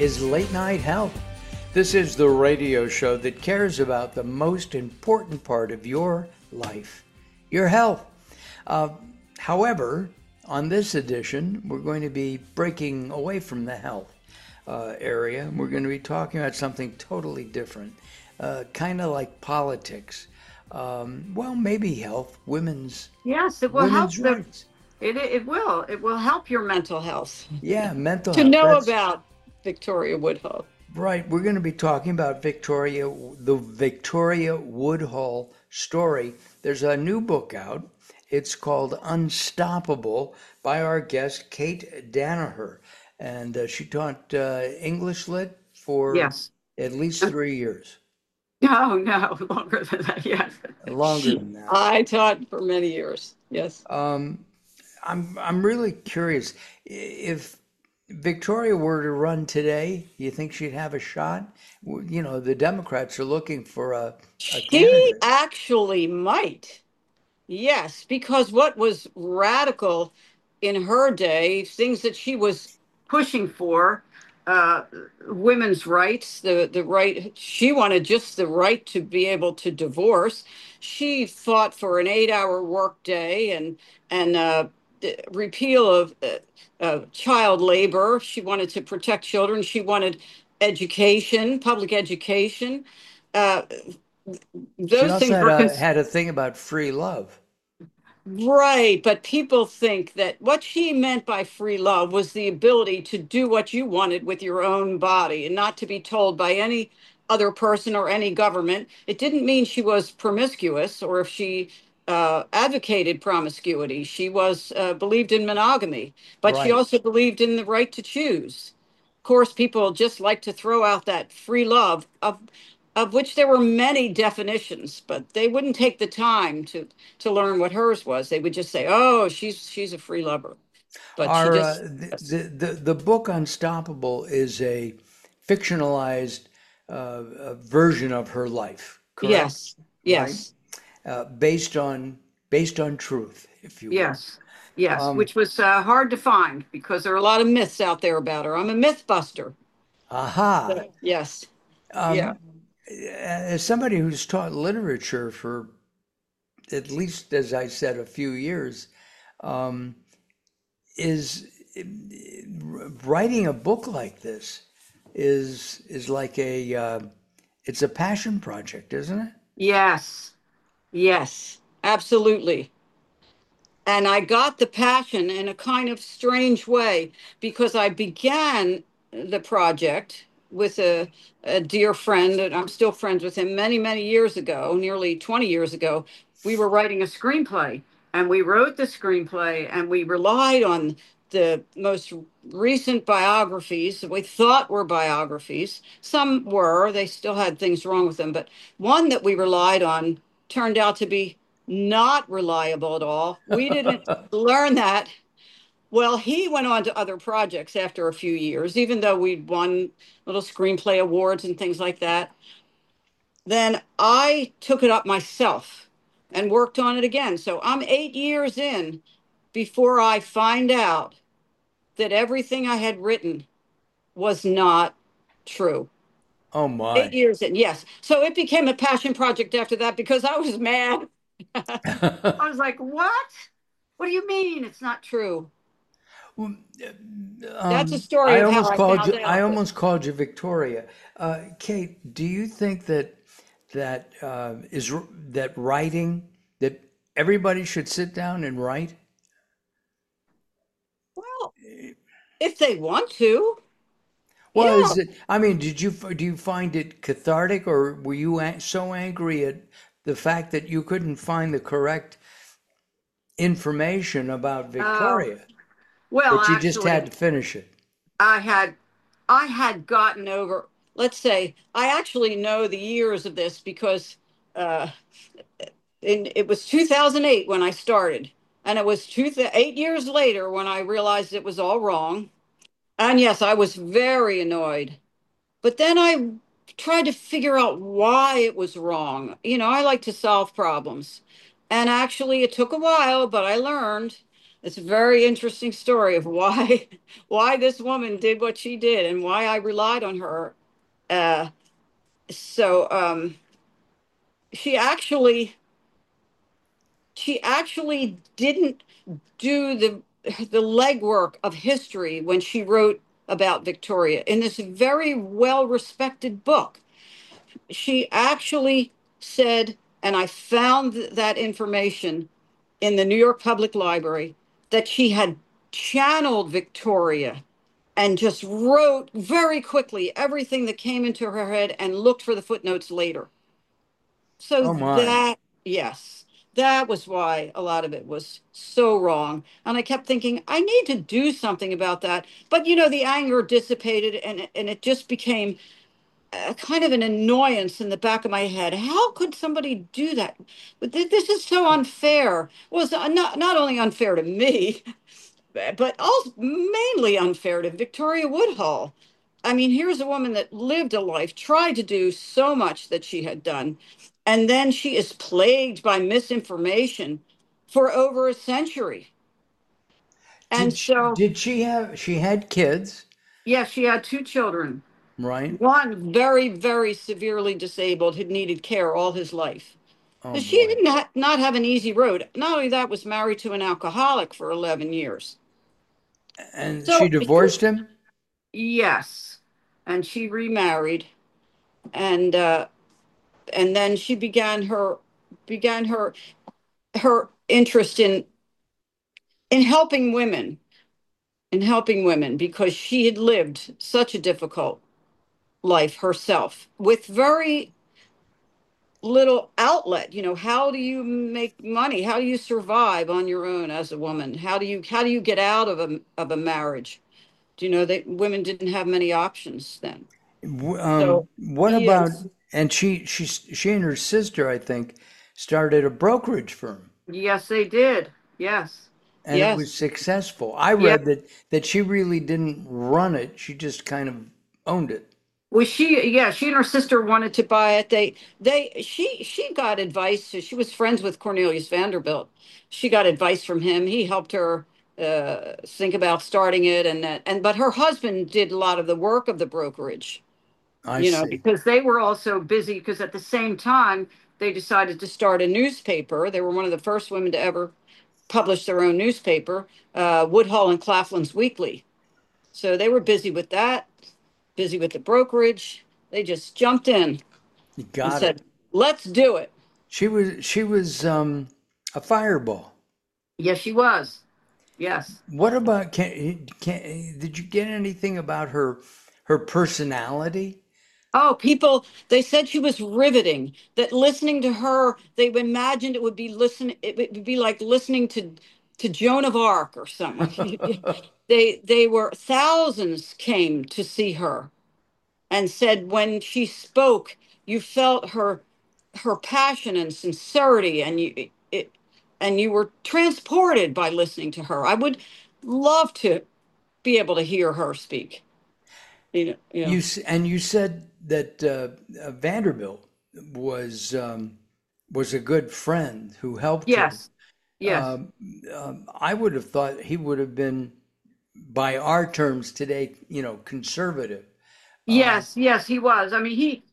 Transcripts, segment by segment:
is Late Night Health. This is the radio show that cares about the most important part of your life, your health. However, on this edition, we're going to be breaking away from the health area. We're going to be talking about something totally different, kind of like politics. Well, maybe health, Yes, it will help women's rights. it will. It will help your mental health Yeah, mental to health. know That's about Victoria Woodhull. right. We're going to be talking about the Victoria Woodhull story. There's a new book out. It's called Unstoppable by our guest, Kate Danaher. And she taught English Lit for Yes. at least 3 years, No, no, longer than that. Yes. longer than that. I taught for many years. Yes. Um, I'm really curious if Victoria were to run today, you think she'd have a shot? You know, the Democrats are looking for a She candidate. actually might. Yes, because what was radical in her day, things that she was pushing for, uh, women's rights, the right, she wanted just the right to be able to divorce. She fought for an 8-hour workday and the repeal of child labor. She wanted to protect children. She wanted education, public education. Uh, She those also things had were a thing about free love. right, but people think that what she meant by free love was the ability to do what you wanted with your own body and not to be told by any other person or any government. It didn't mean she was promiscuous or if she advocated promiscuity. She was believed in monogamy, but she Right. also believed in the right to choose. Of course, people just like to throw out that free love of which there were many definitions, but they wouldn't take the time to learn what hers was. They would just say, "Oh, she's a free lover," but she Our just yes, the book Unstoppable is a fictionalized version of her life, correct? yes, Right? yes, Based on truth, if you will. yes, yes, Um, which was hard to find because there are a lot of myths out there about her. I'm a myth buster. aha. Yes, yeah. Um, as somebody who's taught literature for at least, as I said, a few years, um, is writing a book like this is like it's a passion project, isn't it? Yes, yes, absolutely. And I got the passion in a kind of strange way because I began the project with a dear friend, and I'm still friends with him many, many years ago, nearly 20 years ago. We were writing a screenplay, and we wrote the screenplay, and we relied on the most recent biographies that we thought were biographies. Some were, they still had things wrong with them, but one that we relied on turned out to be not reliable at all. We didn't learn that. Well, he went on to other projects after a few years, even though we'd won little screenplay awards and things like that. Then I took it up myself and worked on it again. So I'm 8 years in before I find out that everything I had written was not true. Oh Eight my. years in, yes. So it became a passion project after that because I was mad. I was like, what? What do you mean it's not true? That's a story I of how almost I called found you. I out. But almost called you Victoria. Kate, do you think that writing that everybody should sit down and write? well, if they want to, Well, yeah. is it? I mean, do you find it cathartic, or were you so angry at the fact that you couldn't find the correct information about Uh, Victoria well, that you just had actually, to finish it? I had I had gotten over. Let's say I actually know the years of this because uh, it was 2008 when I started, and it was 8 years later when I realized it was all wrong. And yes, I was very annoyed. But then I tried to figure out why it was wrong. I like to solve problems. And actually, it took a while, but I learned. It's a very interesting story of why why this woman did what she did and why I relied on her. Uh, so she actually she actually didn't do the legwork of history when she wrote about Victoria in this very well respected book. She actually said, and I found that information in the New York Public Library, that she had channeled Victoria and just wrote very quickly everything that came into her head and looked for the footnotes later. So Oh my. that, yes, that was why a lot of it was so wrong. And I kept thinking, I need to do something about that. But the anger dissipated and it just became a kind of an annoyance in the back of my head. How could somebody do that? But this is so unfair. Well, it's not only unfair to me, but also mainly unfair to Victoria Woodhull. I mean, here's a woman that lived a life, tried to do so much that she had done, and then she is plagued by misinformation for over a century. And so, Did she had kids, yes, she had two children. right? One very, very severely disabled, had needed care all his life. Oh But she boy. did not have an easy road. Not only that, was married to an alcoholic for 11 years. And she So, divorced him? yes, and she remarried, and then she began her interest in helping women, because she had lived such a difficult life herself with very little outlet. How do you make money? How do you survive on your own as a woman? How do you get out of a marriage? Do you know that women didn't have many options then? So What about, yes, and she and her sister, I think, started a brokerage firm yes, they did. Yes, and it was yes, successful. I yes. read that she really didn't run it. She just kind of owned it. Well, she and her sister wanted to buy it. She got advice. She was friends with Cornelius Vanderbilt. She got advice from him. He helped her think about starting it, but her husband did a lot of the work of the brokerage. I see. Because they were also busy. Because at the same time, they decided to start a newspaper. They were one of the first women to ever publish their own newspaper, Woodhull and Claflin's Weekly. So they were busy with that, busy with the brokerage. They just jumped in You and got it. said, let's do it. She was a fireball. Yes, she was. Yes. What about did you get anything about her personality? Oh, people, they said she was riveting, that listening to her, they imagined it would be like listening to Joan of Arc or someone. They were thousands came to see her and said when she spoke, you felt her passion and sincerity, and you were transported by listening to her. I would love to be able to hear her speak. You know. And you said that Vanderbilt was a good friend who helped her. Yes. Yes. I would have thought he would have been, by our terms today, conservative. Um, Yes, yes, he was. I mean,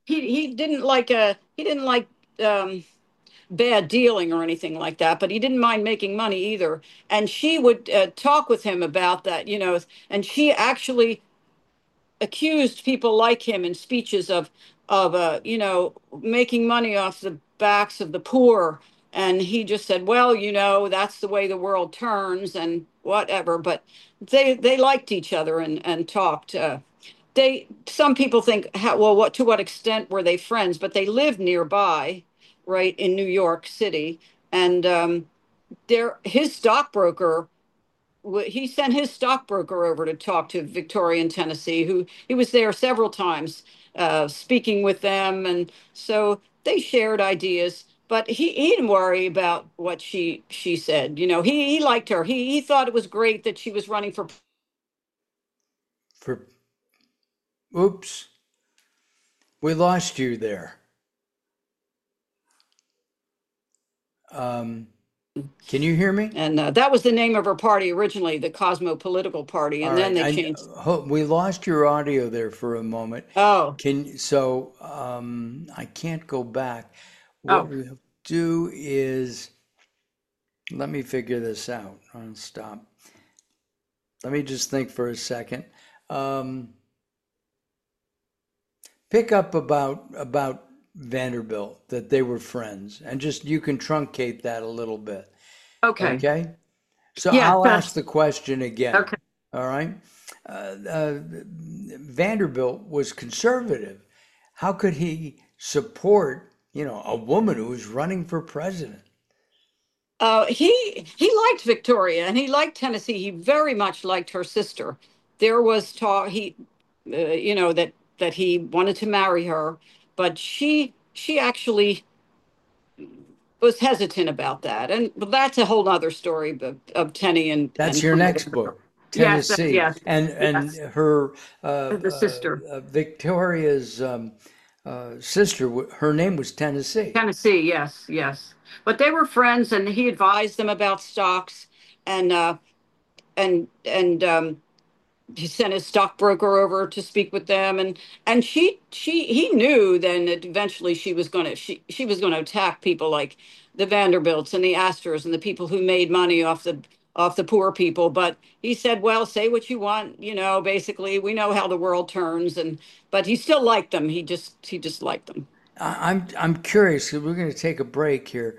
he didn't like um, bad dealing or anything like that, but he didn't mind making money either. And she would talk with him about that, and she actually accused people like him in speeches of making money off the backs of the poor. And he just said, well, that's the way the world turns and whatever. But they liked each other and talked. Some people think, well, what to what extent were they friends? But they lived nearby, right in New York City, and his stockbroker, he sent his stockbroker over to talk to Victoria in Tennessee, who he was there several times, speaking with them, and so they shared ideas. But he didn't worry about what she said. He liked her. He thought it was great that she was running for. for Oops, we lost you there. Um, Can you hear me? And that was the name of her party originally, the Cosmopolitical Party, All and then right. they changed. We lost your audio there for a moment. Oh, I can't go back. What oh, we'll do is, let me figure this out. Stop. Let me just think for a second. Um, Pick up about Vanderbilt, that they were friends, and just you can truncate that a little bit. okay. Okay? So Yeah, I'll ask that's the question again. okay. All right? Vanderbilt was conservative. How could he support, a woman who was running for president? He liked Victoria and he liked Tennessee. He very much liked her sister. There was talk that he wanted to marry her, but she actually was hesitant about that. And but that's a whole other story of Tenny That's and your her. next book, Yes, Tennessee, yes, and yes. her The sister. Victoria's sister. Her name was Tennessee. Tennessee, yes, yes. But they were friends, and he advised them about stocks, and and he sent his stockbroker over to speak with them, and he knew then that eventually she was going to attack people like the Vanderbilts and the Astors and the people who made money off the poor people. But he said, well, say what you want, basically we know how the world turns. And but he still liked them. He just liked them. I'm curious. 'Cause we're going to take a break here,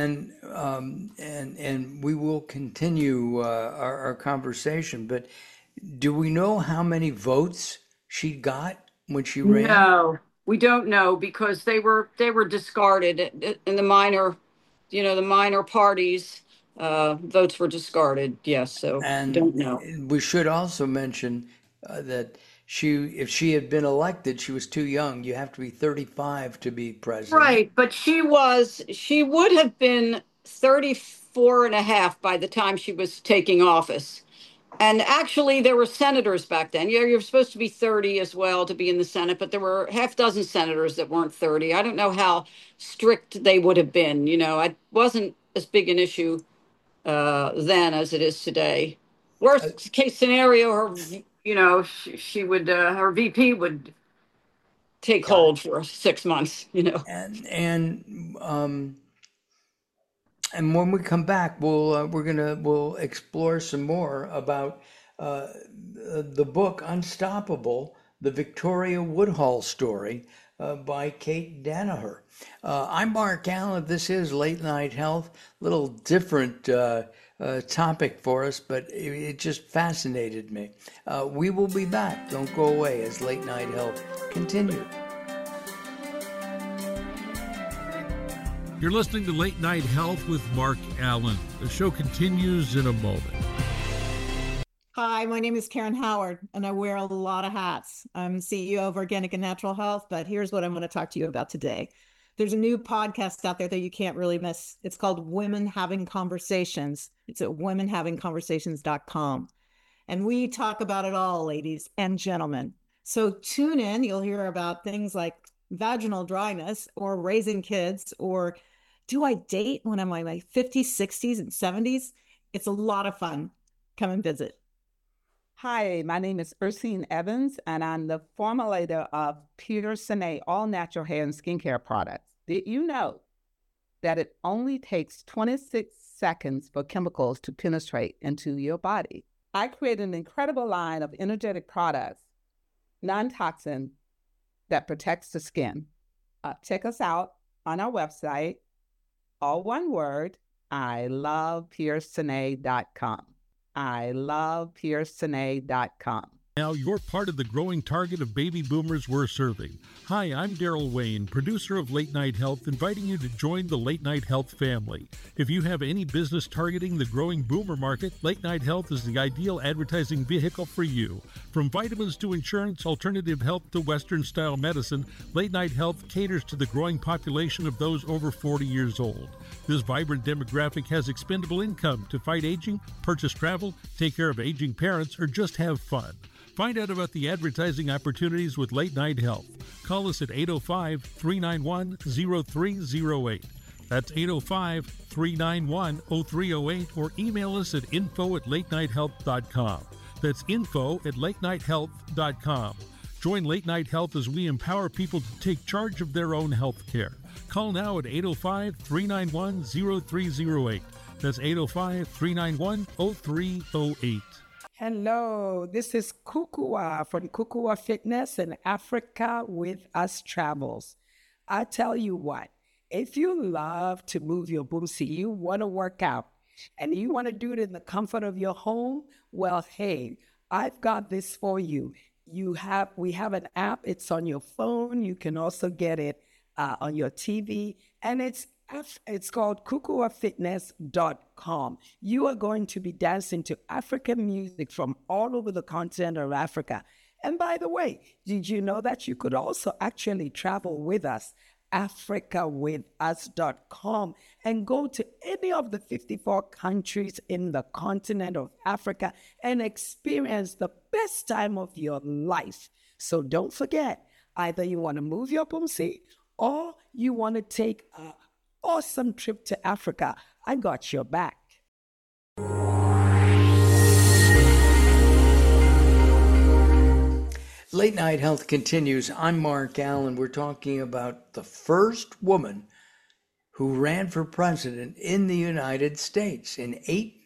and we will continue our conversation. But do we know how many votes she got when she ran? No, we don't know because they were discarded in the minor, the minor parties. Votes were discarded. Yes, so And don't know. we should also mention that if she had been elected, she was too young. You have to be 35 to be president. Right, but she would have been 34 and a half by the time she was taking office. And actually, there were senators back then. Yeah, you're supposed to be 30 as well to be in the Senate, but there were half dozen senators that weren't 30. I don't know how strict they would have been. It wasn't as big an issue then as it is today. Worst case scenario, she would her VP would take Got it. hold for 6 months. And when we come back, we'll explore some more about the book Unstoppable: The Victoria Woodhull Story by Kate Danaher. I'm Mark Allen. This is Late Night Health. Little different topic for us, but it just fascinated me. We will be back. Don't go away as Late Night Health continues. You're listening to Late Night Health with Mark Allen. The show continues in a moment. Hi, my name is Karen Howard, and I wear a lot of hats. I'm CEO of Organic and Natural Health, but here's what I'm going to talk to you about today. There's a new podcast out there that you can't really miss. It's called Women Having Conversations. It's at womenhavingconversations.com. And we talk about it all, ladies and gentlemen. So tune in. You'll hear about things like vaginal dryness or raising kids, or do I date when I'm in my 50s, 60s, and 70s? It's a lot of fun. Come and visit. Hi, my name is Ursine Evans, and I'm the formulator of Pure Sine all natural hair and skincare products. Did you know that it only takes 26 seconds for chemicals to penetrate into your body? I created an incredible line of energetic products, non-toxin, that protects the skin. Check us out on our website, all one word, ilovepuresine.com. ilovepuresine.com. Now you're part of the growing target of baby boomers we're serving. Hi, I'm Daryl Wayne, producer of Late Night Health, inviting you to join the Late Night Health family. If you have any business targeting the growing boomer market, Late Night Health is the ideal advertising vehicle for you. From vitamins to insurance, alternative health to Western-style medicine, Late Night Health caters to the growing population of those over 40 years old. This vibrant demographic has expendable income to fight aging, purchase travel, take care of aging parents, or just have fun. Find out about the advertising opportunities with Late Night Health. Call us at 805-391-0308. That's 805-391-0308 or email us at info@latenighthealth.com. That's info@latenighthealth.com. Join Late Night Health as we empower people to take charge of their own health care. Call now at 805-391-0308. That's 805-391-0308. Hello, this is Kukua from Kukua Fitness in Africa with Us Travels. I tell you what, if you love to move your boomsy, you want to work out, and you want to do it in the comfort of your home, well, hey, I've got this for you. We have an app. It's on your phone. You can also get it on your TV, and it's called kukuafitness.com. You are going to be dancing to African music from all over the continent of Africa. And by the way, did you know that you could also actually travel with us? AfricaWithUs.com, and go to any of the 54 countries in the continent of Africa and experience the best time of your life. So don't forget, either you want to move your boomsy or you want to take an awesome trip to Africa. I got your back. Late Night Health continues. I'm Mark Allen. We're talking about the first woman who ran for president in the United States in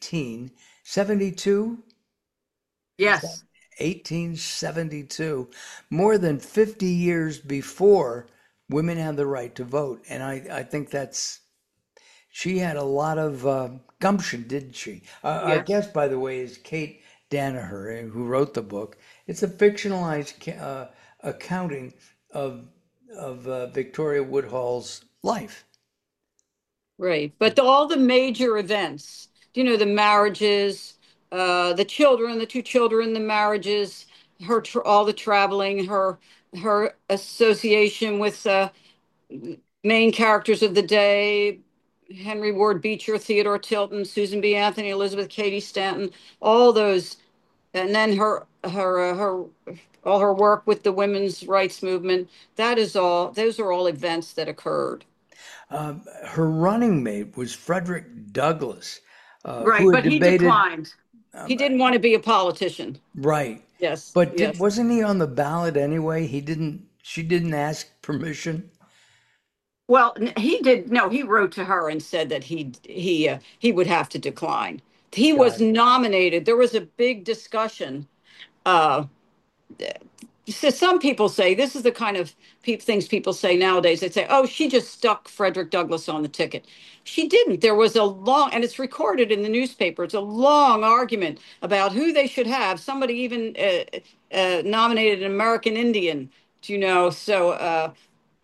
1872. Yes. 1872, more than 50 years before women had the right to vote. And I think she had a lot of gumption, didn't she? Our Yes. guest, by the way, is Kate Danaher, who wrote the book. It's a fictionalized accounting of Victoria Woodhull's life. Right. But all the major events, the marriages, the children, the two children, the marriages, all the traveling, her association with main characters of the day, Henry Ward Beecher, Theodore Tilton, Susan B. Anthony, Elizabeth Cady Stanton, all those, and then her all her work with the women's rights movement. Those are all events that occurred. Her running mate was Frederick Douglass, Right, who had but he debated. declined. He didn't want to be a politician. Right. Yes. But yes. wasn't he on the ballot anyway? She didn't ask permission. Well, he did. No, he wrote to her and said that he would have to decline. He was Got it. nominated. There was a big discussion. So some people say this is the kind of things people say nowadays. They say, "Oh, she just stuck Frederick Douglass on the ticket." She didn't. There was a long, and it's recorded in the newspaper. It's a long argument about who they should have. Somebody even nominated an American Indian. So.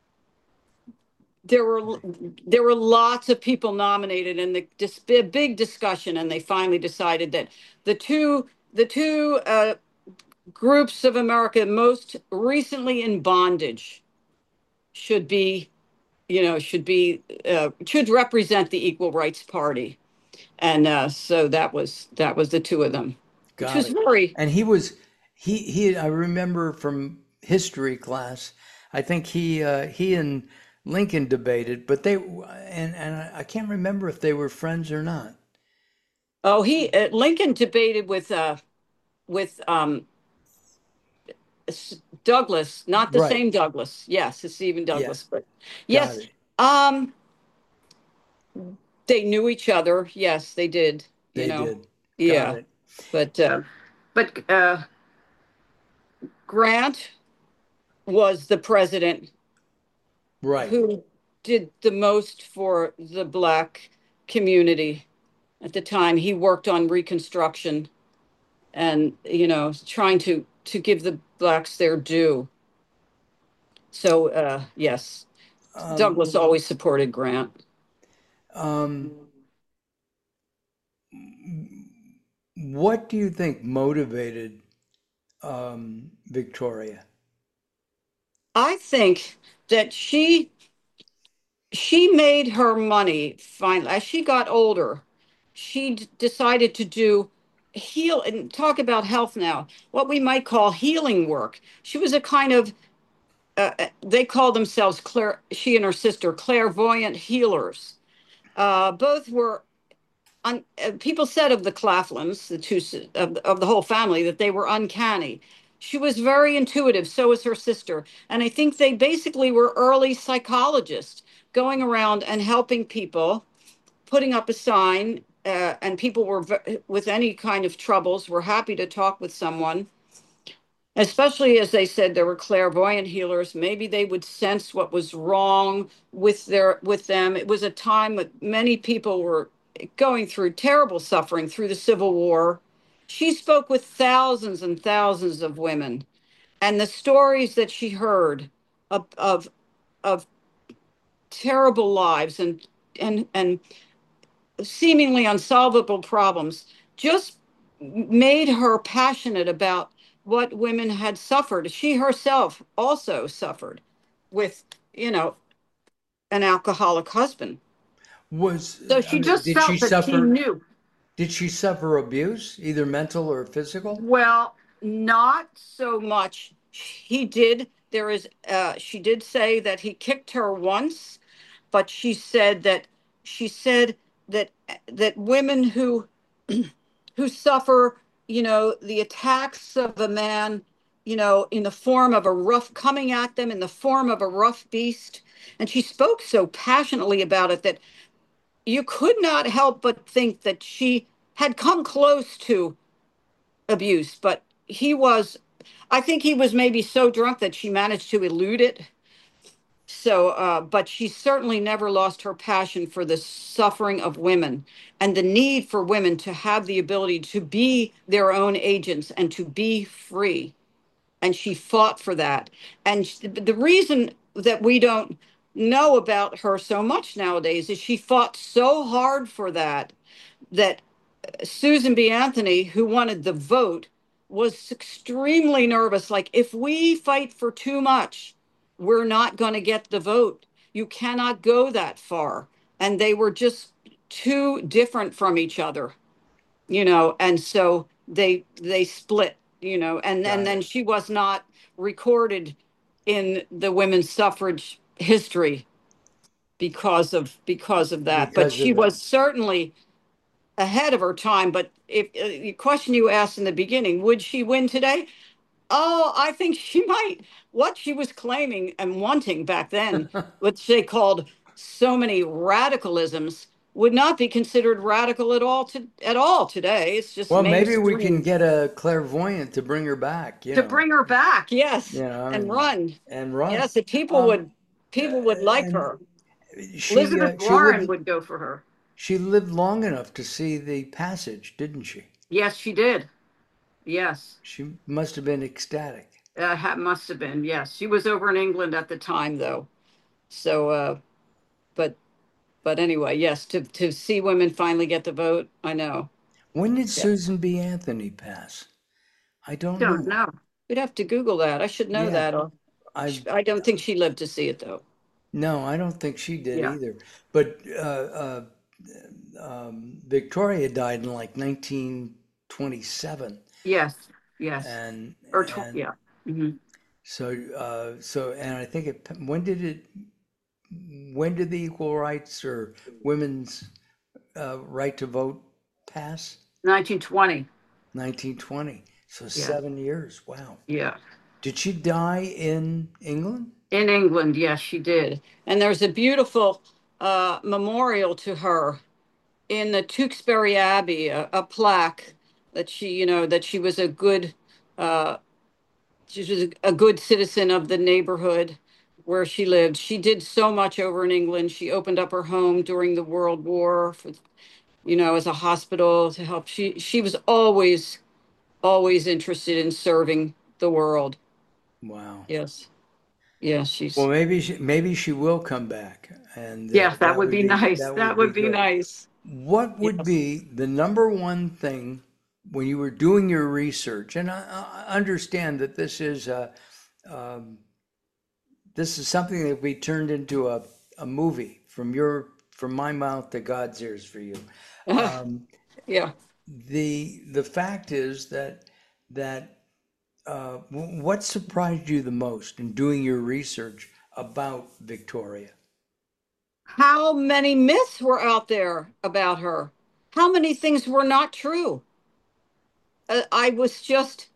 There were lots of people nominated, and a big discussion, and they finally decided that the two groups of America most recently in bondage should represent the Equal Rights Party, and so that was the two of them, which was very. And he I remember from history class. I think he and Lincoln debated, but and I can't remember if they were friends or not. Oh, Lincoln debated with Douglass, not the Right. same Douglass. Yes, it's Stephen Douglass, but Got yes, it. they knew each other. Yes, they did. They did. Yeah, Got it. but Grant was the president Right. who did the most for the Black community at the time. He worked on Reconstruction and, trying to give the Blacks their due. So, yes, Douglass always supported Grant. What do you think motivated Victoria? I think that she made her money finally. As she got older, she decided to heal and talk about health now, what we might call healing work. She was a kind of, they call themselves she and her sister, clairvoyant healers. Both were people said of the Claflins, the two of the whole family, that they were uncanny. She was very intuitive, so was her sister. And I think they basically were early psychologists going around and helping people, putting up a sign, and people were with any kind of troubles were happy to talk with someone. Especially as they said, there were clairvoyant healers. Maybe they would sense what was wrong with them. It was a time that many people were going through terrible suffering through the Civil War. She spoke with thousands and thousands of women, and the stories that she heard of terrible lives and seemingly unsolvable problems just made her passionate about what women had suffered. She herself also suffered with, you know, an alcoholic husband. Was, So I she mean, just felt that she knew. did she suffer abuse, either mental or physical? Well, not so much. He did. She did say that he kicked her once, but she said that women who suffer, the attacks of a man, in the form of a rough coming at them in the form of a rough beast. And she spoke so passionately about it that you could not help but think that she had come close to abuse. But I think he was maybe so drunk that she managed to elude it. So, but she certainly never lost her passion for the suffering of women and the need for women to have the ability to be their own agents and to be free. And she fought for that. And the reason that we don't know about her so much nowadays is she fought so hard for that Susan B. Anthony, who wanted the vote, was extremely nervous. Like, if we fight for too much, we're not going to get the vote. You cannot go that far. And they were just too different from each other, and so they split, and Got then it. she was not recorded in the women's suffrage history because of that. But Because she of that. was certainly ahead of her time. But if the question you asked in the beginning, would she win today? Oh, I think she might. What she was claiming and wanting back then, which they called so many radicalisms, would not be considered radical at all today. It's just Well, maybe we can mainstream. get a clairvoyant to bring her back, To bring her back, yes, and and run. run. Yes, the people Um, would people would like and her. she Elizabeth she Warren lived would go for her. she lived long enough to see the passage, didn't she? Yes, she did. Yes, She must have been ecstatic. must have been. Yes, she was over in England at the time, though. So, but anyway, yes, to see women finally get the vote, I know. When did Yeah, Susan B. Anthony pass? I don't don't know. know. We'd have to Google that. I should know Yeah, that. Or I I don't think she lived to see it, though. no, I don't think she did Yeah. either. But Victoria died in like 1927, Yes. Yes. and Yeah. Hmm. and I think when did the equal rights or women's right to vote pass? 1920. 1920. So Yeah. 7 years. Wow. Yeah. Did she die in England? In England, yes, she did. And there's a beautiful memorial to her in the Tewkesbury Abbey, a plaque that she was a good uh, she was a good citizen of the neighborhood where she lived. She did so much over in England. She opened up her home during the World War for, as a hospital to help. She was always interested in serving the world. Wow. Yes. Yes, Well, she's maybe she will come back, and yeah, that that would would be be nice. that That would be would be great. nice. What would Yes. be the number one thing when you were doing your research? And I understand that um, this is something that we turned into a movie from my mouth to God's ears for you. Um, Yeah. the fact is that what surprised you the most in doing your research about Victoria? How many myths were out there about her? How many things were not true? I was just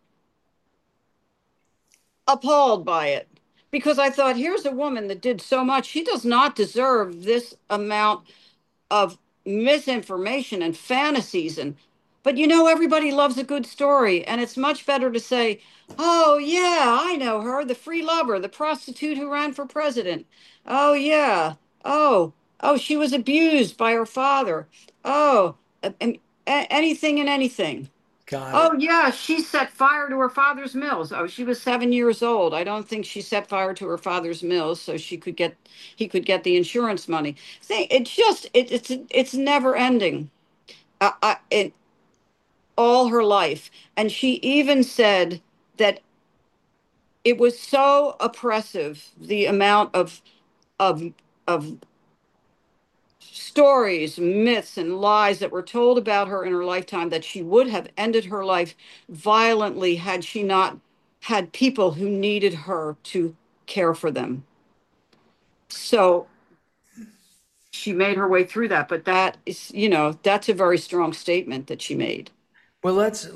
appalled by it because I thought, here's a woman that did so much. She does not deserve this amount of misinformation and fantasies. And but everybody loves a good story, and it's much better to say, oh yeah, I know her, the free lover, the prostitute who ran for president. Oh yeah. Oh, she was abused by her father. Oh, and anything and anything. Got Oh it. yeah, she set fire to her father's mills. Oh, she was 7 years old. I don't think she set fire to her father's mills so he could get the insurance money. See, it's never ending. It all her life, and she even said that it was so oppressive, the amount of of stories, myths, and lies that were told about her in her lifetime that she would have ended her life violently had she not had people who needed her to care for them. So she made her way through that, but that's a very strong statement that she made. Well,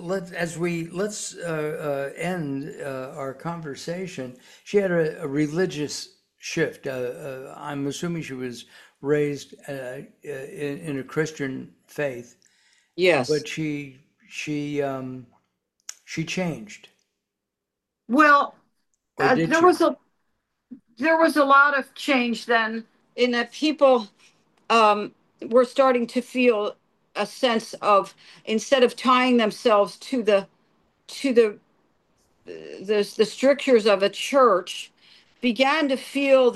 let's end our conversation. She had a religious shift. I'm assuming she was raised in a Christian faith, Yes. but she changed, Well, or did there she? was a lot of change then in that people um, were starting to feel a sense of, instead of tying themselves to the strictures of a church, began to feel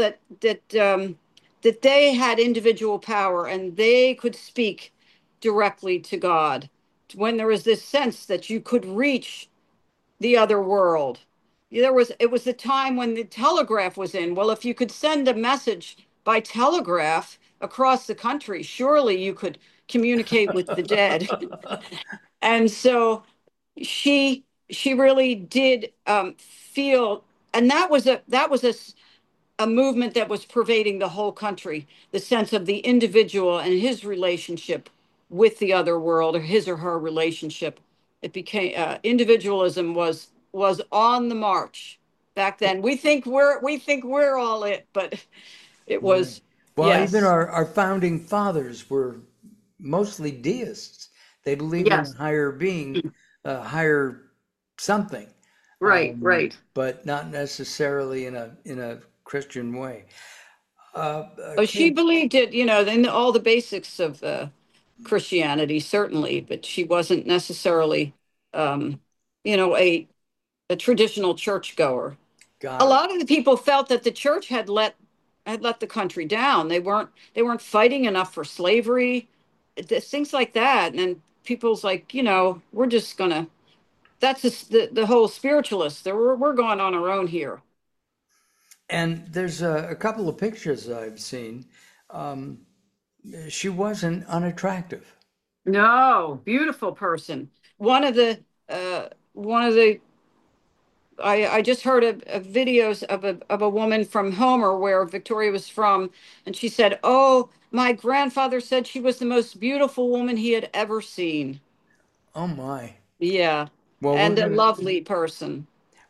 that they had individual power and they could speak directly to God. When there was this sense that you could reach the other world. It was the time when the telegraph was in. Well, if you could send a message by telegraph across the country, surely you could communicate with the dead. And so she really did feel, and that was a movement that was pervading the whole country, the sense of the individual and his relationship with the other world, or his or her relationship. It became individualism was on the march back then. We think we're all it, but it Right. was. Well, even Yes. our founding fathers were mostly deists. They believed in a Yes. higher being, a higher something, Right, right. but not necessarily in a Christian way. Oh, she Kate, believed it, in all the basics of Christianity, certainly, but she wasn't necessarily, um, a traditional churchgoer. A got it. lot of the people felt that the church had let the country down. They weren't fighting enough for slavery, things like that. And then people's like, we're just gonna. That's just the whole spiritualist. We're going on our own here. And there's a couple of pictures I've seen. Um, she wasn't unattractive. No, beautiful person. One of the I just heard of videos of a woman from Homer where Victoria was from, and she said, "Oh, my grandfather said she was the most beautiful woman he had ever seen." Oh my. Yeah, Well, and a lovely person.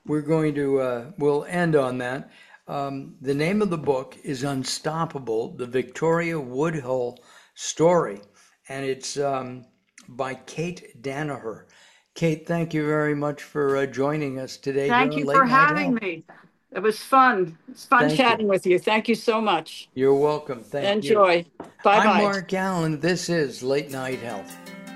we'll end on that. The name of the book is Unstoppable: The Victoria Woodhull Story, and it's by Kate Danaher. Kate, thank you very much for joining us today here Thank on you Late for Night having Health. me. It was fun. It's fun Thank you. chatting with you. Thank you so much. You're welcome. Thank you. Enjoy. Bye I'm bye. Mark Allen. This is Late Night Health.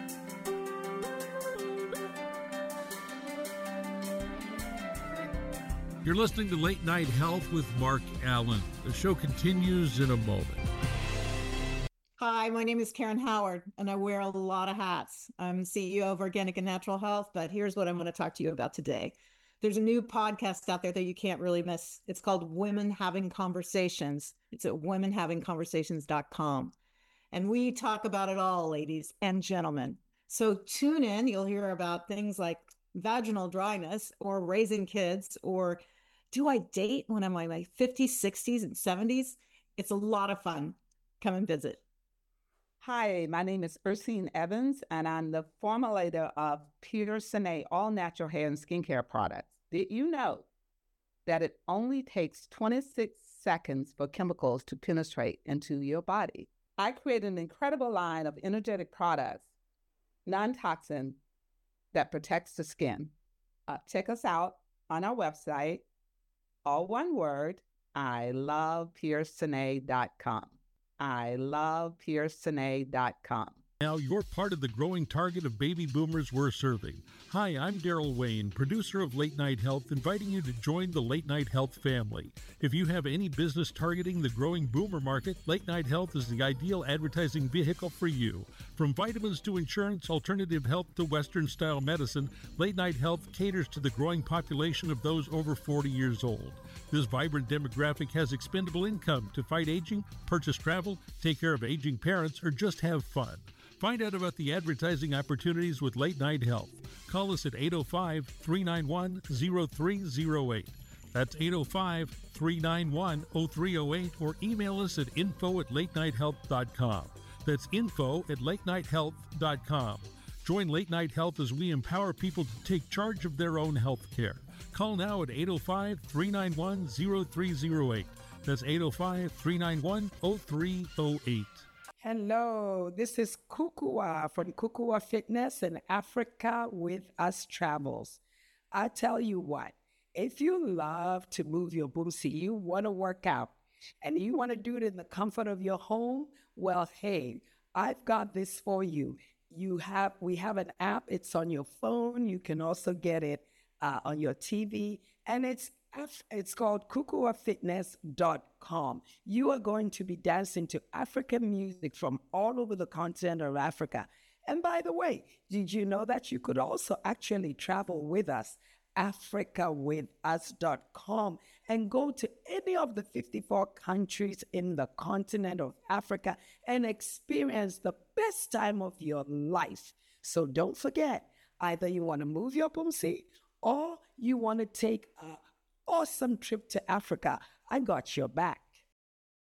You're listening to Late Night Health with Mark Allen. The show continues in a moment. Hi, my name is Karen Howard, and I wear a lot of hats. I'm CEO of Organic and Natural Health, but here's what I'm going to talk to you about today. There's a new podcast out there that you can't really miss. It's called Women Having Conversations. It's at womenhavingconversations.com. And we talk about it all, ladies and gentlemen. So tune in. You'll hear about things like vaginal dryness or raising kids, or do I date when I'm in my 50s, 60s, and 70s? It's a lot of fun. come and visit. Hi, my name is Ursine Evans, and I'm the formulator of Pure Sine all natural hair and skincare products. Did you know that it only takes 26 seconds for chemicals to penetrate into your body? I created an incredible line of energetic products, non-toxin, that protects the skin. Check us out on our website, all one word, ilovepuresine.com. ilovepuresine.com. Now you're part of the growing target of baby boomers we're serving. Hi, I'm Daryl Wayne, producer of Late Night Health, inviting you to join the Late Night Health family. If you have any business targeting the growing boomer market, Late Night Health is the ideal advertising vehicle for you. From vitamins to insurance, alternative health to Western-style medicine, Late Night Health caters to the growing population of those over 40 years old. This vibrant demographic has expendable income to fight aging, purchase travel, take care of aging parents, or just have fun. Find out about the advertising opportunities with Late Night Health. Call us at 805-391-0308. That's 805-391-0308, or email us at info@latenighthealth.com. That's info@latenighthealth.com. Join Late Night Health as we empower people to take charge of their own health care. Call now at 805-391-0308. That's 805-391-0308. Hello, this is Kukua from Kukua Fitness in Africa with Us Travels. I tell you what, if you love to move your boomsie, you want to work out, and you want to do it in the comfort of your home, well, hey, I've got this for you. We have an app. It's on your phone. You can also get it on your TV, and it's called kukuafitness.com. You are going to be dancing to African music from all over the continent of Africa. And by the way, did you know that you could also actually travel with us? africawithus.com, and go to any of the 54 countries in the continent of Africa and experience the best time of your life. So don't forget, either you want to move your boomsie or you want to take an awesome trip to Africa. I got your back.